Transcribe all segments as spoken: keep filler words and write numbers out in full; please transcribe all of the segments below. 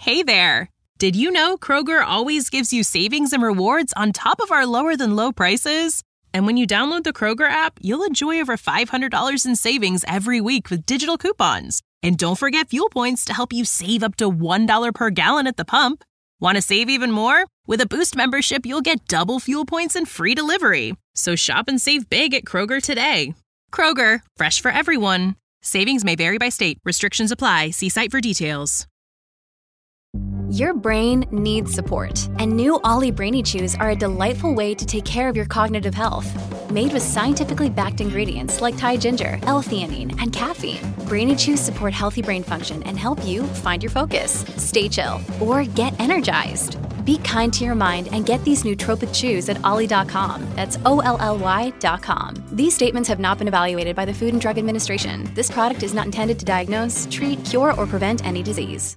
Hey there! Did you know Kroger always gives you savings and rewards on top of our lower-than-low prices? And when you download the Kroger app, you'll enjoy over five hundred dollars in savings every week with digital coupons. And don't forget fuel points to help you save up to one dollar per gallon at the pump. Want to save even more? With a Boost membership, you'll get double fuel points and free delivery. So shop and save big at Kroger today. Kroger, fresh for everyone. Savings may vary by state. Restrictions apply. See site for details. Your brain needs support, and new Ollie Brainy Chews are a delightful way to take care of your cognitive health. Made with scientifically backed ingredients like Thai ginger, L-theanine, and caffeine, Brainy Chews support healthy brain function and help you find your focus, stay chill, or get energized. Be kind to your mind and get these nootropic chews at ollie dot com. That's O L L Y dot com. These statements have not been evaluated by the Food and Drug Administration. This product is not intended to diagnose, treat, cure, or prevent any disease.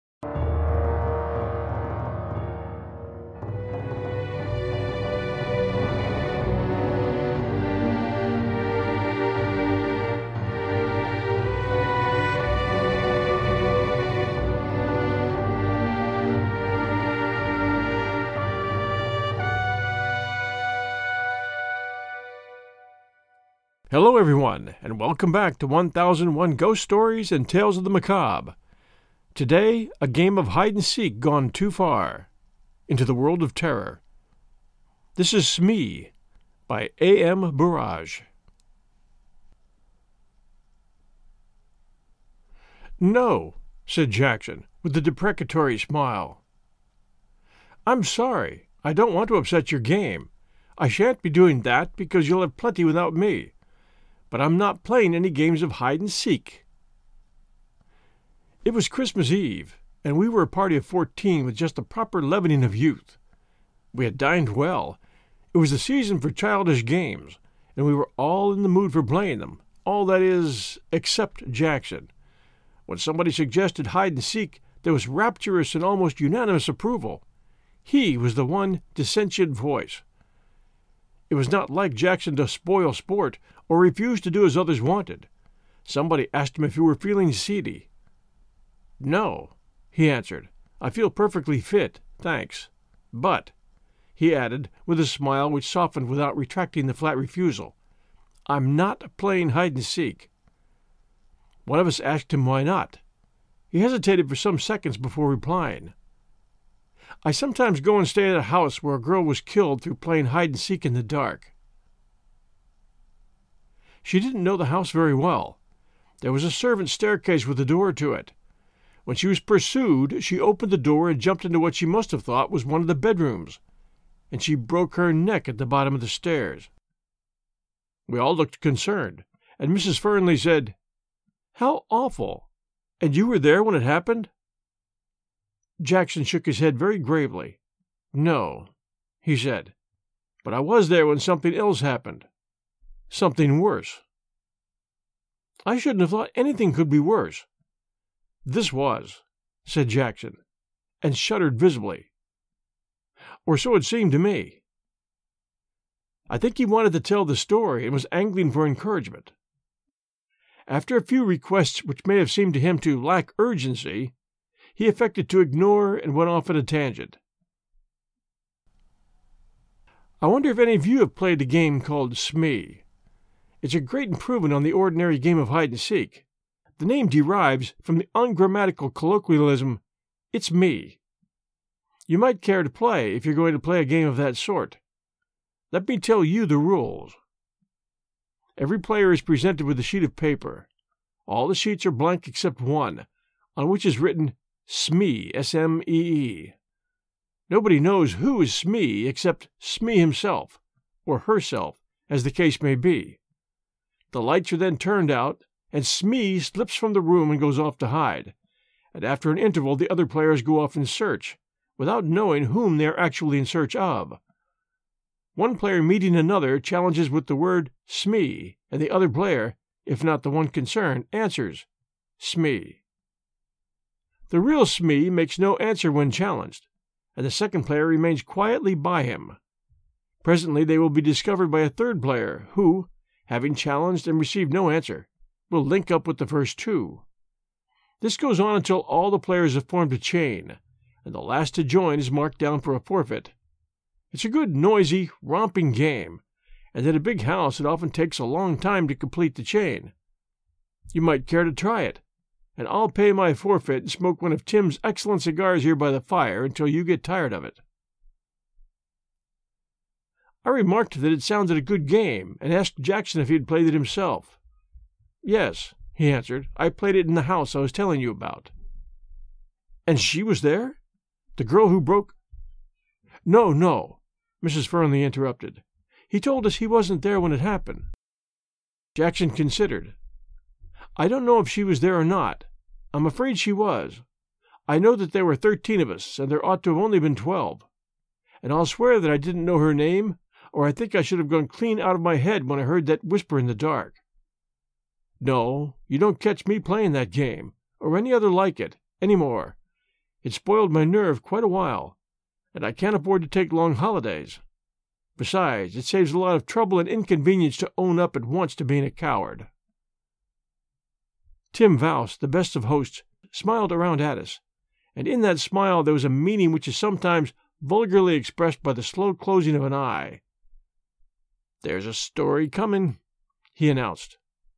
Hello everyone, and welcome back to one thousand one Ghost Stories and Tales of the Macabre. Today, a game of hide-and-seek gone too far, into the world of terror. This is Smee, by A M Burrage. "No," said Jackson, with a deprecatory smile. "I'm sorry. I don't want to upset your game. I shan't be doing that because you'll have plenty without me. But I'm not playing any games of hide-and-seek." It was Christmas Eve, and we were a party of fourteen with just the proper leavening of youth. We had dined well. It was the season for childish games, and we were all in the mood for playing them, all that is, except Jackson. When somebody suggested hide-and-seek, there was rapturous and almost unanimous approval. He was the one dissentient voice. It was not like Jackson to spoil sport or refuse to do as others wanted. Somebody asked him if he were feeling seedy. "No," he answered. "I feel perfectly fit, thanks. But," he added, with a smile which softened without retracting the flat refusal, "I'm not playing hide-and-seek." One of us asked him why not. He hesitated for some seconds before replying. "I sometimes go and stay at a house where a girl was killed through playing hide-and-seek in the dark." She didn't know the house very well. There was a servant's staircase with a door to it. When she was pursued, she opened the door and jumped into what she must have thought was one of the bedrooms, and she broke her neck at the bottom of the stairs. We all looked concerned, and Missus Fernley said, "How awful! And you were there when it happened?" Jackson shook his head very gravely. "No," he said, "but I was there when something else happened. Something worse." "I shouldn't have thought anything could be worse." "This was," said Jackson, and shuddered visibly. "Or so it seemed to me." I think he wanted to tell the story and was angling for encouragement. After a few requests which may have seemed to him to lack urgency, he affected to ignore and went off at a tangent. "I wonder if any of you have played a game called Smee. It's a great improvement on the ordinary game of hide-and-seek. The name derives from the ungrammatical colloquialism, 'It's me.' You might care to play if you're going to play a game of that sort. Let me tell you the rules. Every player is presented with a sheet of paper. All the sheets are blank except one, on which is written Smee, S M E E. Nobody knows who is Smee except Smee himself, or herself, as the case may be. The lights are then turned out, and Smee slips from the room and goes off to hide, and after an interval the other players go off in search, without knowing whom they are actually in search of. One player meeting another challenges with the word Smee, and the other player, if not the one concerned, answers Smee. The real Smee makes no answer when challenged, and the second player remains quietly by him. Presently they will be discovered by a third player, who, having challenged and received no answer, will link up with the first two. This goes on until all the players have formed a chain, and the last to join is marked down for a forfeit. It's a good, noisy, romping game, and at a big house it often takes a long time to complete the chain. You might care to try it, and I'll pay my forfeit and smoke one of Tim's excellent cigars here by the fire until you get tired of it." I remarked that it sounded a good game, and asked Jackson if he had played it himself. "Yes," he answered, "I played it in the house I was telling you about." "And she was there? The girl who broke—" "No, no," Missus Fernley interrupted. "He told us he wasn't there when it happened." Jackson considered. "I don't know if she was there or not. I'm afraid she was. I know that there were thirteen of us, and there ought to have only been twelve. And I'll swear that I didn't know her name, or I think I should have gone clean out of my head when I heard that whisper in the dark. No, you don't catch me playing that game, or any other like it, any more. It spoiled my nerve quite a while, and I can't afford to take long holidays. Besides, it saves a lot of trouble and inconvenience to own up at once to being a coward." Tim Vouse, the best of hosts, smiled around at us, and in that smile there was a meaning which is sometimes vulgarly expressed by the slow closing of an eye. "There's a story coming," he announced.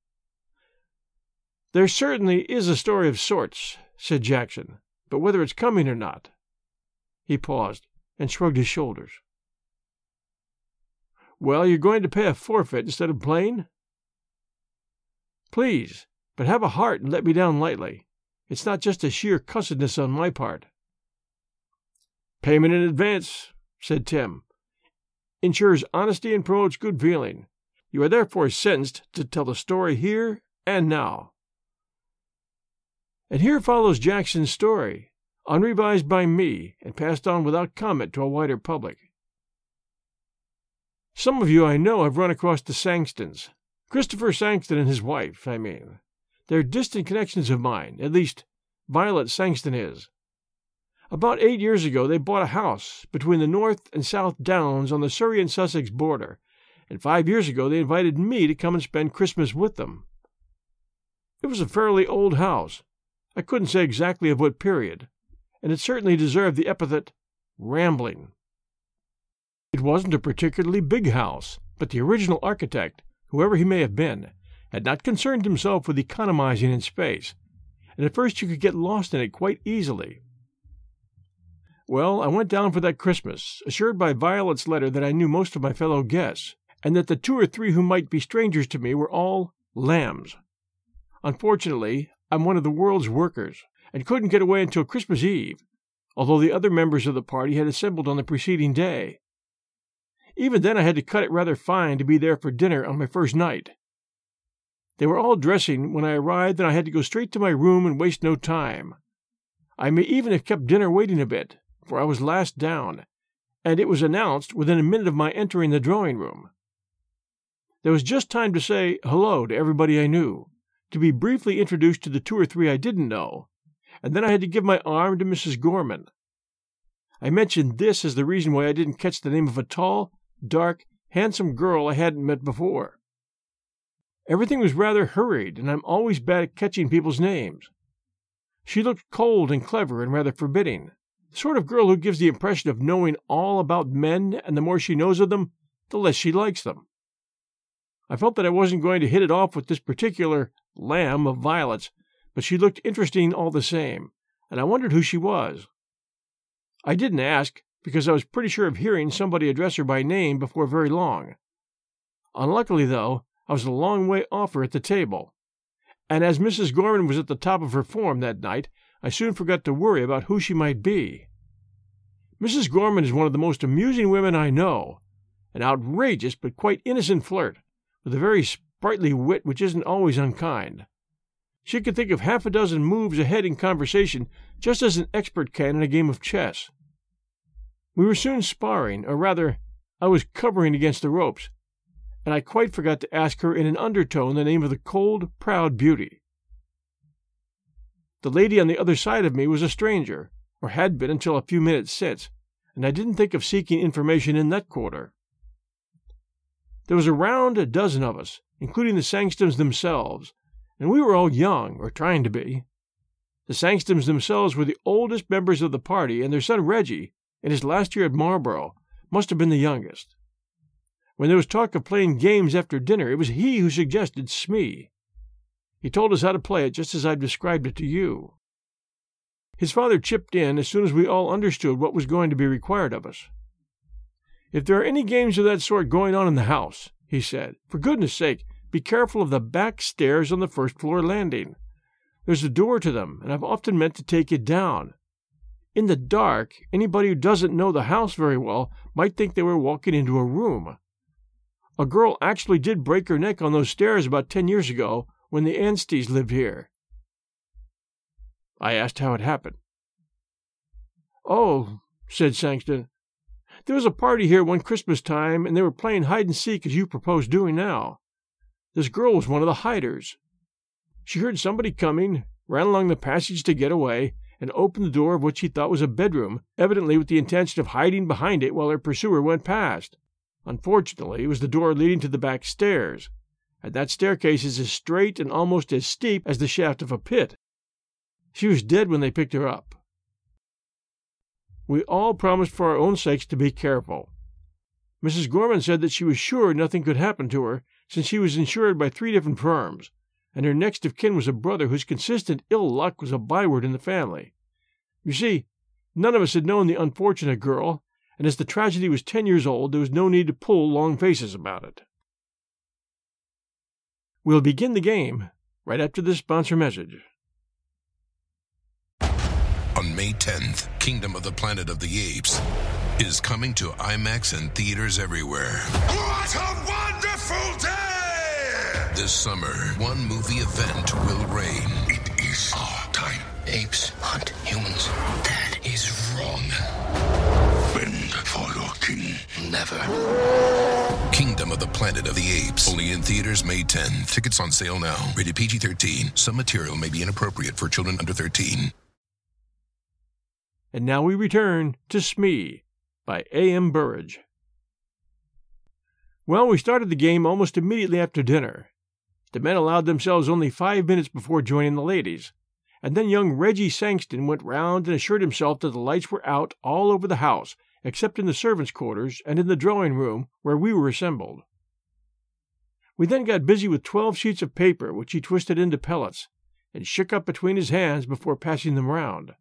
"There certainly is a story of sorts," said Jackson, "but whether it's coming or not—" He paused and shrugged his shoulders. "Well, you're going to pay a forfeit instead of playing?" "Please, but have a heart and let me down lightly. It's not just a sheer cussedness on my part." "Payment in advance," said Tim, "ensures honesty and promotes good feeling. You are therefore sentenced to tell the story here and now." And here follows Jackson's story, unrevised by me and passed on without comment to a wider public. Some of you, I know, have run across the Sangstons. Christopher Sangston and his wife, I mean. They're distant connections of mine, at least Violet Sangston is. About eight years ago they bought a house between the North and South Downs on the Surrey and Sussex border, and five years ago they invited me to come and spend Christmas with them. It was a fairly old house. I couldn't say exactly of what period, and it certainly deserved the epithet rambling. It wasn't a particularly big house, but the original architect, whoever he may have been, had not concerned himself with economizing in space, and at first you could get lost in it quite easily. Well, I went down for that Christmas, assured by Violet's letter that I knew most of my fellow guests, and that the two or three who might be strangers to me were all lambs. Unfortunately, I'm one of the world's workers, and couldn't get away until Christmas Eve, although the other members of the party had assembled on the preceding day. Even then I had to cut it rather fine to be there for dinner on my first night. They were all dressing when I arrived, and I had to go straight to my room and waste no time. I may even have kept dinner waiting a bit, for I was last down, and it was announced within a minute of my entering the drawing-room. There was just time to say hello to everybody I knew, to be briefly introduced to the two or three I didn't know, and then I had to give my arm to Missus Gorman. I mentioned this as the reason why I didn't catch the name of a tall, dark, handsome girl I hadn't met before. Everything was rather hurried, and I'm always bad at catching people's names. She looked cold and clever and rather forbidding, the sort of girl who gives the impression of knowing all about men, and the more she knows of them, the less she likes them. I felt that I wasn't going to hit it off with this particular lamb of Violet's, but she looked interesting all the same, and I wondered who she was. I didn't ask, because I was pretty sure of hearing somebody address her by name before very long. Unluckily, though, I was a long way off her at the table, and as Missus Gorman was at the top of her form that night, I soon forgot to worry about who she might be. Missus Gorman is one of the most amusing women I know, an outrageous but quite innocent flirt, with a very sprightly wit which isn't always unkind. She could think of half a dozen moves ahead in conversation just as an expert can in a game of chess. We were soon sparring, or rather, I was covering against the ropes, and I quite forgot to ask her in an undertone the name of the cold, proud beauty. The lady on the other side of me was a stranger, or had been until a few minutes since, and I didn't think of seeking information in that quarter. There was around a dozen of us, including the Sangstons themselves, and we were all young, or trying to be. The Sangstons themselves were the oldest members of the party, and their son Reggie, in his last year at Marlborough, must have been the youngest. When there was talk of playing games after dinner, it was he who suggested Smee. He told us how to play it just as I've described it to you. His father chipped in as soon as we all understood what was going to be required of us. "If there are any games of that sort going on in the house," he said, "for goodness sake, be careful of the back stairs on the first-floor landing. There's a door to them, and I've often meant to take it down. In the dark, anybody who doesn't know the house very well might think they were walking into a room. A girl actually did break her neck on those stairs about ten years ago when the Ansteys lived here." I asked how it happened. "Oh," said Sangston, "there was a party here one Christmas time, and they were playing hide-and-seek as you propose doing now. This girl was one of the hiders. She heard somebody coming, ran along the passage to get away, and opened the door of what she thought was a bedroom, evidently with the intention of hiding behind it while her pursuer went past. Unfortunately, it was the door leading to the back stairs, and that staircase is as straight and almost as steep as the shaft of a pit. She was dead when they picked her up. We all promised for our own sakes to be careful. Missus Gorman said that she was sure nothing could happen to her, since she was insured by three different firms, and her next of kin was a brother whose consistent ill luck was a byword in the family. You see, none of us had known the unfortunate girl, and as the tragedy was ten years old, there was no need to pull long faces about it. We'll begin the game right after this sponsor message. On May tenth, Kingdom of the Planet of the Apes is coming to IMAX and theaters everywhere. What a wonderful day! This summer, one movie event will reign. It is our time. Apes hunt humans. That is wrong. Bend for your king. Never. Kingdom of the Planet of the Apes. Only in theaters May tenth. Tickets on sale now. Rated P G thirteen. Some material may be inappropriate for children under thirteen. And now we return to Smee by A M Burrage. Well, we started the game almost immediately after dinner. The men allowed themselves only five minutes before joining the ladies, and then young Reggie Sangston went round and assured himself that the lights were out all over the house, except in the servants' quarters and in the drawing-room where we were assembled. We then got busy with twelve sheets of paper, which he twisted into pellets, and shook up between his hands before passing them round.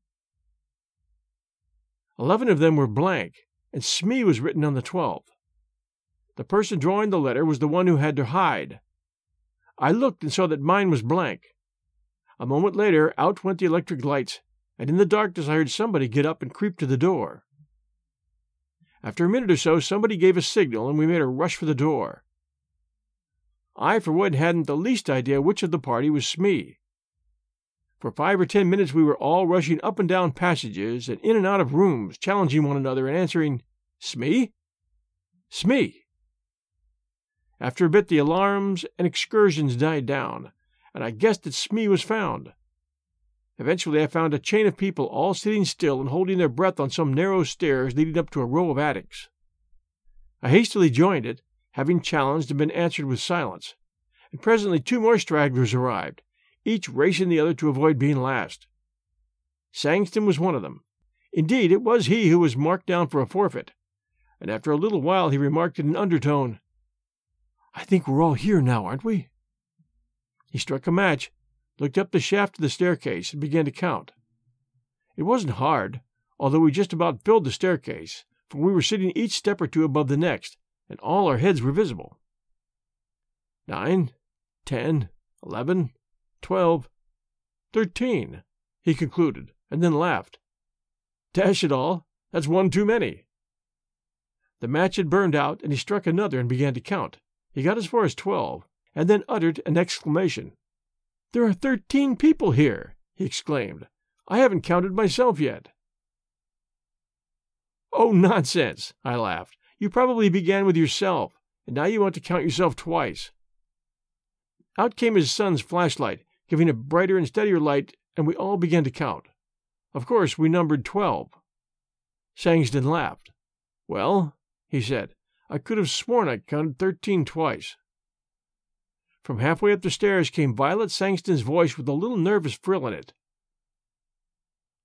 Eleven of them were blank, and Smee was written on the twelfth. The person drawing the letter was the one who had to hide. I looked and saw that mine was blank. A moment later, out went the electric lights, and in the darkness I heard somebody get up and creep to the door. After a minute or so, somebody gave a signal, and we made a rush for the door. I, for one, hadn't the least idea which of the party was Smee. For five or ten minutes we were all rushing up and down passages and in and out of rooms, challenging one another and answering, "Smee? Smee?" After a bit the alarms and excursions died down, and I guessed that Smee was found. Eventually I found a chain of people all sitting still and holding their breath on some narrow stairs leading up to a row of attics. I hastily joined it, having challenged and been answered with silence, and presently two more stragglers arrived, each racing the other to avoid being last. Sangston was one of them. Indeed, it was he who was marked down for a forfeit, and after a little while he remarked in an undertone, "I think we're all here now, aren't we?" He struck a match, looked up the shaft of the staircase, and began to count. It wasn't hard, although we just about filled the staircase, for we were sitting each step or two above the next, and all our heads were visible. Nine, ten, eleven, twelve, thirteen, he concluded, and then laughed. Dash it all, that's one too many. The match had burned out, and he struck another and began to count. He got as far as twelve, and then uttered an exclamation. "There are thirteen people here," he exclaimed. "I haven't counted myself yet." "Oh, nonsense," I laughed. "You probably began with yourself, and now you want to count yourself twice." Out came his son's flashlight, giving a brighter and steadier light, and we all began to count. Of course, we numbered twelve. Sangston laughed. "Well," he said, "I could have sworn I counted thirteen twice." From halfway up the stairs came Violet Sangston's voice with a little nervous frill in it.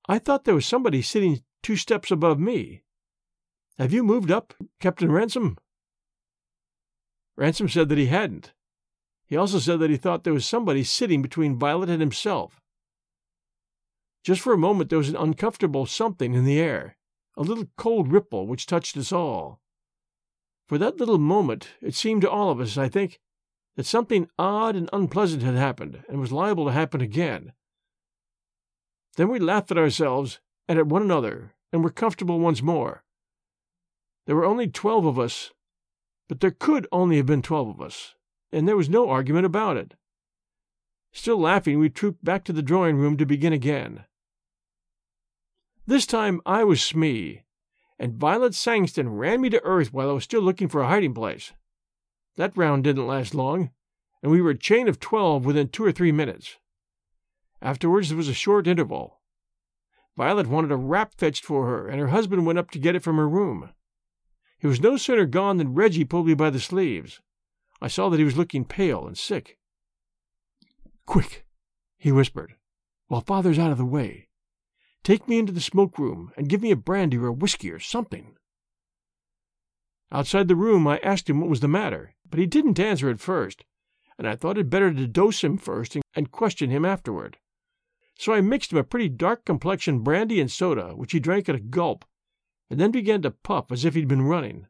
I thought there was somebody sitting two steps above me. Have you moved up, Captain Ransom?" Ransom said that he hadn't. He also said that he thought there was somebody sitting between Violet and himself. Just for a moment there was an uncomfortable something in the air, a little cold ripple which touched us all. For that little moment it seemed to all of us, I think, that something odd and unpleasant had happened and was liable to happen again. Then we laughed at ourselves and at one another and were comfortable once more. There were only twelve of us, but there could only have been twelve of us, and there was no argument about it. Still laughing, we trooped back to the drawing-room to begin again. This time I was Smee, and Violet Sangston ran me to earth while I was still looking for a hiding place. That round didn't last long, and we were a chain of twelve within two or three minutes. Afterwards there was a short interval. Violet wanted a wrap fetched for her, and her husband went up to get it from her room. He was no sooner gone than Reggie pulled me by the sleeves. I saw that he was looking pale and sick. "Quick," he whispered, "while Father's out of the way. Take me into the smoke-room and give me a brandy or a whiskey or something." Outside the room I asked him what was the matter, but he didn't answer at first, and I thought it better to dose him first and question him afterward. So I mixed him a pretty dark-complexioned brandy and soda, which he drank at a gulp, and then began to puff as if he'd been running.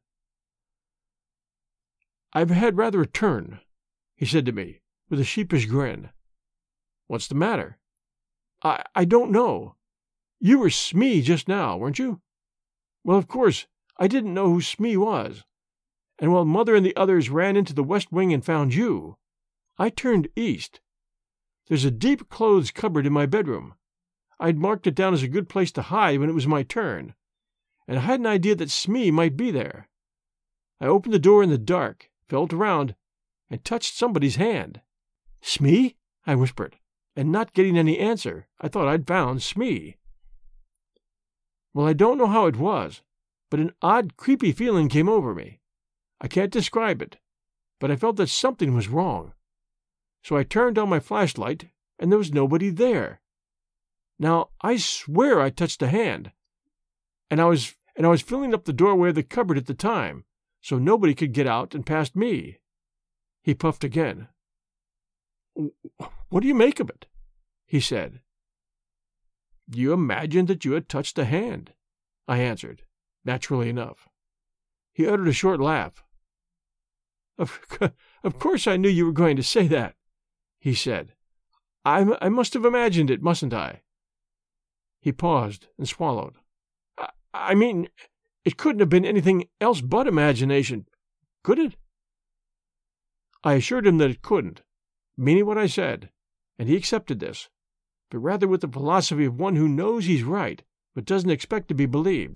"I've had rather a turn," he said to me, with a sheepish grin. "What's the matter?" I, I don't know. You were Smee just now, weren't you?" "Well, of course, I didn't know who Smee was, and while Mother and the others ran into the west wing and found you, I turned east. There's a deep clothes cupboard in my bedroom. I'd marked it down as a good place to hide when it was my turn, and I had an idea that Smee might be there. I opened the door in the dark, felt around, and touched somebody's hand. 'Smee?' I whispered, and not getting any answer, I thought I'd found Smee. Well, I don't know how it was, but an odd, creepy feeling came over me. I can't describe it, but I felt that something was wrong. So I turned on my flashlight, and there was nobody there. Now, I swear I touched a hand, and I was and I was filling up the doorway of the cupboard at the time, so nobody could get out and past me." He puffed again. "What do you make of it?" he said. "You imagined that you had touched a hand," I answered, naturally enough. He uttered a short laugh. Of, of course I knew you were going to say that," he said. I, I must have imagined it, mustn't I?" He paused and swallowed. I, I mean, it couldn't have been anything else but imagination, could it?" I assured him that it couldn't, meaning what I said, and he accepted this, but rather with the philosophy of one who knows he's right, but doesn't expect to be believed.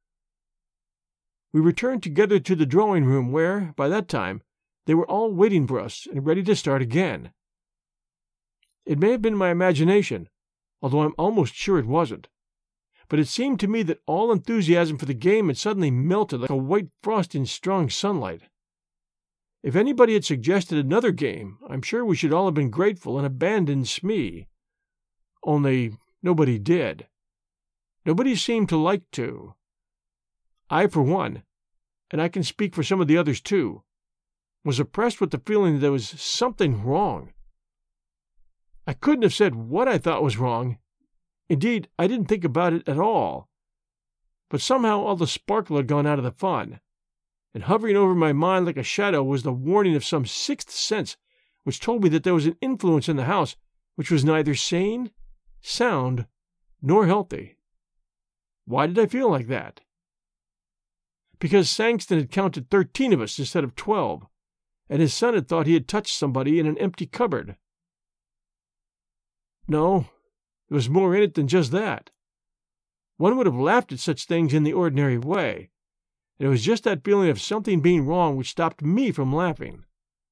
We returned together to the drawing-room where, by that time, they were all waiting for us and ready to start again. It may have been my imagination, although I'm almost sure it wasn't, but it seemed to me that all enthusiasm for the game had suddenly melted like a white frost in strong sunlight. If anybody had suggested another game, I'm sure we should all have been grateful and abandoned Smee. Only nobody did. Nobody seemed to like to. I, for one, and I can speak for some of the others too, was oppressed with the feeling that there was something wrong. I couldn't have said what I thought was wrong. Indeed, I didn't think about it at all. But somehow all the sparkle had gone out of the fun, and hovering over my mind like a shadow was the warning of some sixth sense which told me that there was an influence in the house which was neither sane, sound, nor healthy. Why did I feel like that? Because Sangston had counted thirteen of us instead of twelve, and his son had thought he had touched somebody in an empty cupboard. No, there was more in it than just that. One would have laughed at such things in the ordinary way, and it was just that feeling of something being wrong which stopped me from laughing.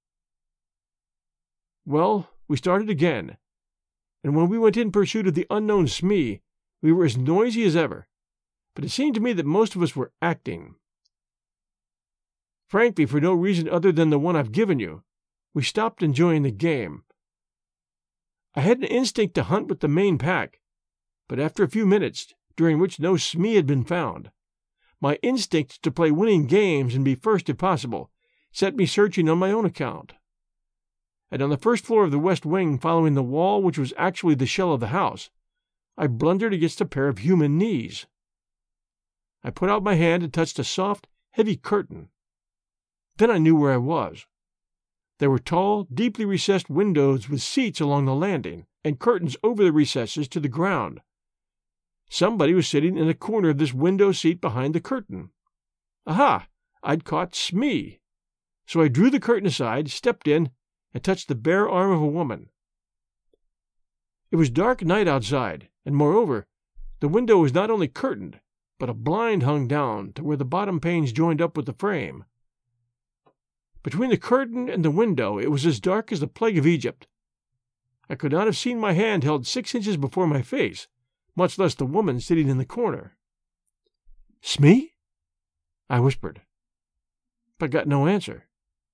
Well, we started again, and when we went in pursuit of the unknown Smee, we were as noisy as ever, but it seemed to me that most of us were acting. Frankly, for no reason other than the one I've given you, we stopped enjoying the game. I had an instinct to hunt with the main pack, But after a few minutes, during which no Smee had been found, my instinct to play winning games and be first if possible set me searching on my own account. And on the first floor of the west wing following the wall which was actually the shell of the house, I blundered against a pair of human knees. I put out my hand and touched a soft, heavy curtain. Then I knew where I was. There were tall, deeply recessed windows with seats along the landing, and curtains over the recesses to the ground. Somebody was sitting in a corner of this window seat behind the curtain. Aha! I'd caught Smee. So I drew the curtain aside, stepped in, and touched the bare arm of a woman. It was dark night outside, and moreover, the window was not only curtained, but a blind hung down to where the bottom panes joined up with the frame. Between the curtain and the window it was as dark as the plague of Egypt. I could not have seen my hand held six inches before my face, much less the woman sitting in the corner. "Smee?" I whispered, but got no answer.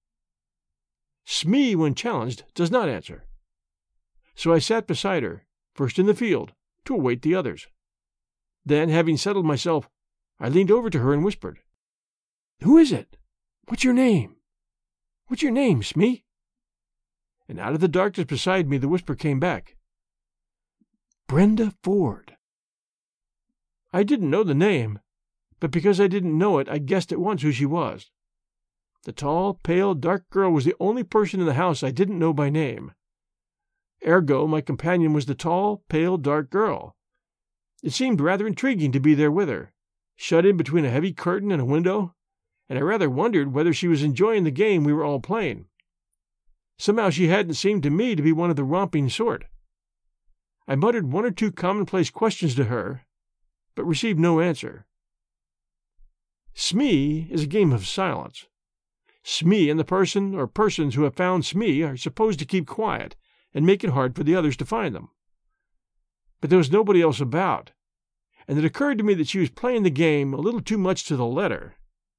Smee, when challenged, does not answer. So I sat beside her, first in the field, to await the others. Then, having settled myself, I leaned over to her and whispered, "Who is it? What's your name? What's your name, Smee?" And out of the darkness beside me the whisper came back, "Brenda Ford." I didn't know the name, but because I didn't know it, I guessed at once who she was. The tall, pale, dark girl was the only person in the house I didn't know by name. Ergo, my companion was the tall, pale, dark girl. It seemed rather intriguing to be there with her, shut in between a heavy curtain and a window, and I rather wondered whether she was enjoying the game we were all playing. Somehow she hadn't seemed to me to be one of the romping sort. I muttered one or two commonplace questions to her, but received no answer. Smee is a game of silence. Smee and the person or persons who have found Smee are supposed to keep quiet and make it hard for the others to find them. But there was nobody else about, and it occurred to me that she was playing the game a little too much to the letter.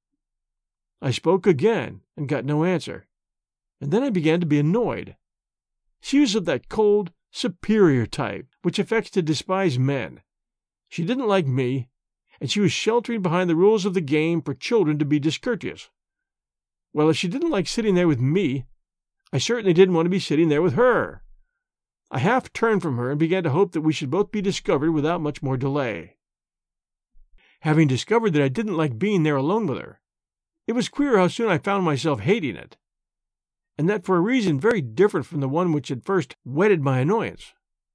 I spoke again and got no answer, and then I began to be annoyed. She was of that cold, superior type which affects to despise men. She didn't like me, and she was sheltering behind the rules of the game for children to be discourteous. Well, if she didn't like sitting there with me, I certainly didn't want to be sitting there with her. I half turned from her and began to hope that we should both be discovered without much more delay. Having discovered that I didn't like being there alone with her, it was queer how soon I found myself hating it, and that for a reason very different from the one which had first whetted my annoyance.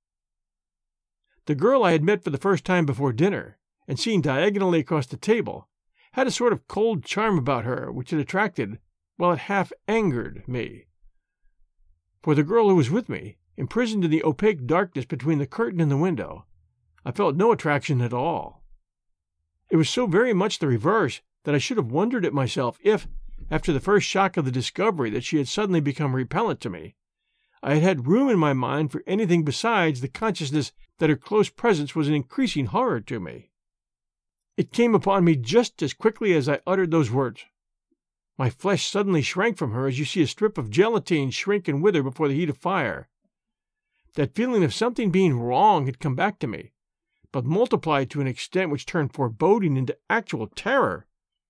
The girl I had met for the first time before dinner, and seen diagonally across the table, had a sort of cold charm about her which had attracted, while it half angered, me. For the girl who was with me, imprisoned in the opaque darkness between the curtain and the window, I felt no attraction at all. It was so very much the reverse that I should have wondered at myself if, after the first shock of the discovery that she had suddenly become repellent to me, I had had room in my mind for anything besides the consciousness that her close presence was an increasing horror to me. It came upon me just as quickly as I uttered those words. My flesh suddenly shrank from her as you see a strip of gelatine shrink and wither before the heat of fire. That feeling of something being wrong had come back to me, but multiplied to an extent which turned foreboding into actual terror.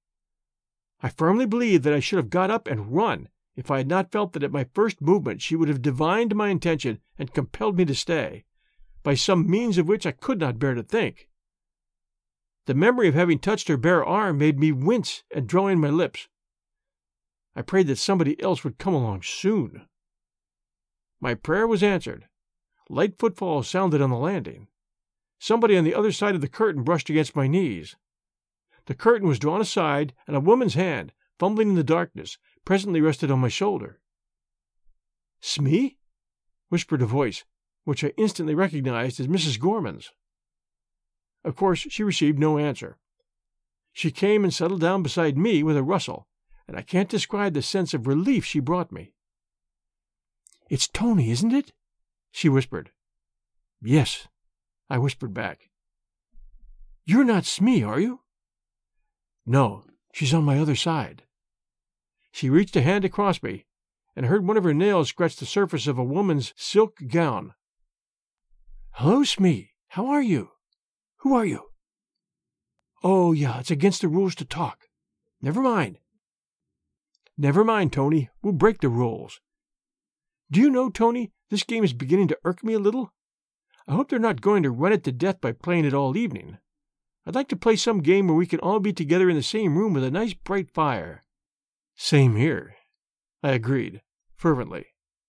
I firmly believe that I should have got up and run if I had not felt that at my first movement she would have divined my intention and compelled me to stay, by some means of which I could not bear to think. The memory of having touched her bare arm made me wince and draw in my lips. I prayed that somebody else would come along soon. My prayer was answered. Light footfalls sounded on the landing. Somebody on the other side of the curtain brushed against my knees. The curtain was drawn aside, and a woman's hand, fumbling in the darkness, presently rested on my shoulder. "Smee?" whispered a voice, which I instantly recognized as Missus Gorman's. Of course, she received no answer. She came and settled down beside me with a rustle, and I can't describe the sense of relief she brought me. "It's Tony, isn't it?" she whispered. "Yes," I whispered back. "You're not Smee, are you?" "No, she's on my other side." She reached a hand across me, and I heard one of her nails scratch the surface of a woman's silk gown. "Hello, Smee. How are you?" Who are you? Oh, yeah, it's against the rules to talk. Never mind. Never mind, Tony. We'll break the rules. Do you know, Tony, this game is beginning to irk me a little? I hope they're not going to run it to death by playing it all evening. I'd like to play some game where we can all be together in the same room with a nice bright fire. Same here, I agreed, fervently.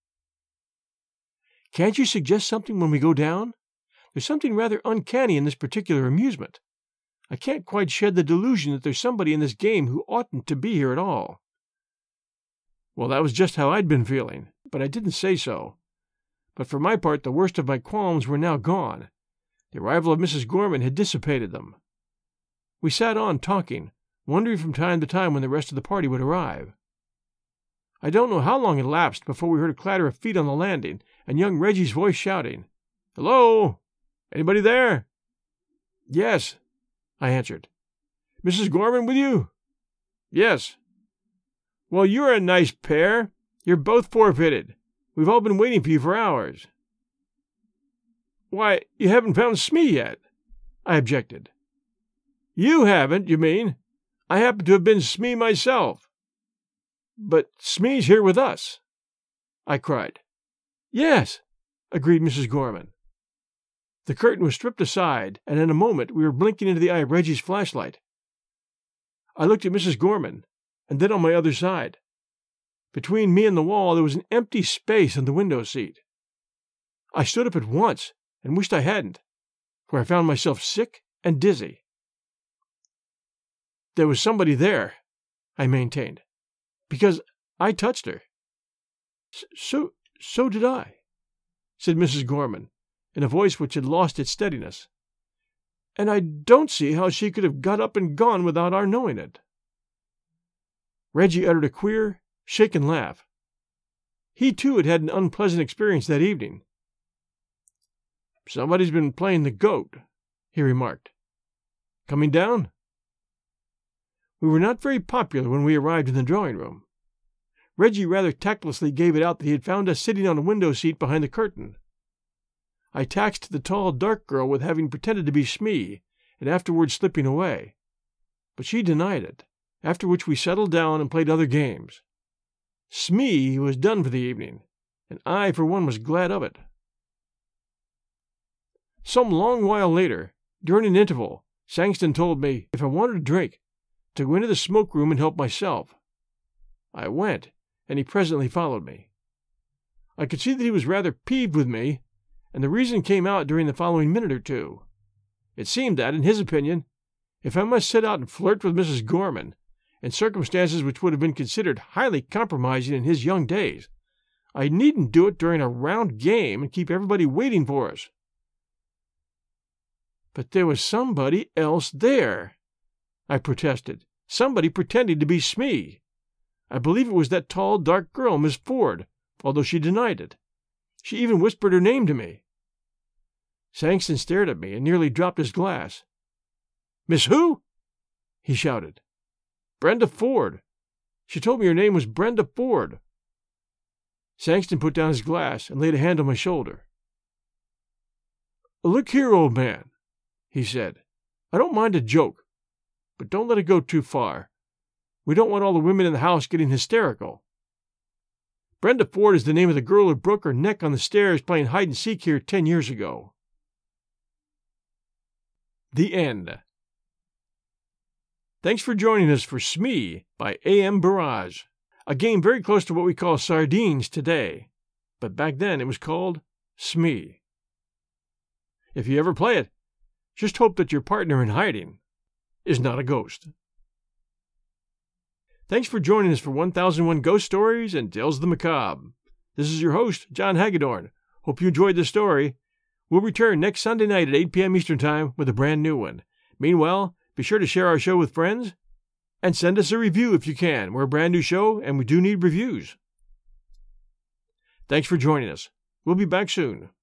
Can't you suggest something when we go down? There's something rather uncanny in this particular amusement. I can't quite shed the delusion that there's somebody in this game who oughtn't to be here at all. Well, that was just how I'd been feeling, but I didn't say so. But for my part, the worst of my qualms were now gone. The arrival of Missus Gorman had dissipated them. We sat on talking, wondering from time to time when the rest of the party would arrive. I don't know how long elapsed before we heard a clatter of feet on the landing and young Reggie's voice shouting, "Hello? Anybody there?" "Yes," I answered. "Missus Gorman with you?" "Yes." "Well, you're a nice pair. You're both forfeited. We've all been waiting for you for hours." "Why, you haven't found Smee yet," I objected. "You haven't, you mean? I happen to have been Smee myself." "But Smee's here with us," I cried. "Yes," agreed Missus Gorman. The curtain was stripped aside, and in a moment we were blinking into the eye of Reggie's flashlight. I looked at Missus Gorman, and then on my other side. Between me and the wall there was an empty space on the window seat. I stood up at once and wished I hadn't, for I found myself sick and dizzy. There was somebody there, I maintained, because I touched her. So, so did I, said Missus Gorman, in a voice which had lost its steadiness. And I don't see how she could have got up and gone without our knowing it. Reggie uttered a queer, shaken laugh. He, too, had had an unpleasant experience that evening. "Somebody's been playing the goat," he remarked. "Coming down?" We were not very popular when we arrived in the drawing-room. Reggie rather tactlessly gave it out that he had found us sitting on a window seat behind the curtain. I taxed the tall, dark girl with having pretended to be Smee, and afterwards slipping away. But she denied it, after which we settled down and played other games. Smee was done for the evening, and I, for one, was glad of it. Some long while later, during an interval, Sangston told me, if I wanted a drink, to go into the smoke-room and help myself. I went, and he presently followed me. I could see that he was rather peeved with me, and the reason came out during the following minute or two. It seemed that, in his opinion, if I must set out and flirt with Missus Gorman, in circumstances which would have been considered highly compromising in his young days, I needn't do it during a round game and keep everybody waiting for us. But there was somebody else there, I protested. Somebody pretending to be Smee. I believe it was that tall, dark girl, Miss Ford, although she denied it. She even whispered her name to me. Sangston stared at me and nearly dropped his glass. "Miss who?" he shouted. "Brenda Ford. She told me her name was Brenda Ford." Sangston put down his glass and laid a hand on my shoulder. "Look here, old man," he said. "I don't mind a joke, but don't let it go too far. We don't want all the women in the house getting hysterical. Brenda Ford is the name of the girl who broke her neck on the stairs playing hide-and-seek here ten years ago." The end. Thanks for joining us for Smee by A M Barrage, a game very close to what we call sardines today, but back then it was called Smee. If you ever play it, just hope that your partner in hiding is not a ghost. Thanks for joining us for one thousand one Ghost Stories and Tales of the Macabre. This is your host, John Hagedorn. Hope you enjoyed the story. We'll return next Sunday night at eight p.m. Eastern Time with a brand new one. Meanwhile, be sure to share our show with friends and send us a review if you can. We're a brand new show and we do need reviews. Thanks for joining us. We'll be back soon.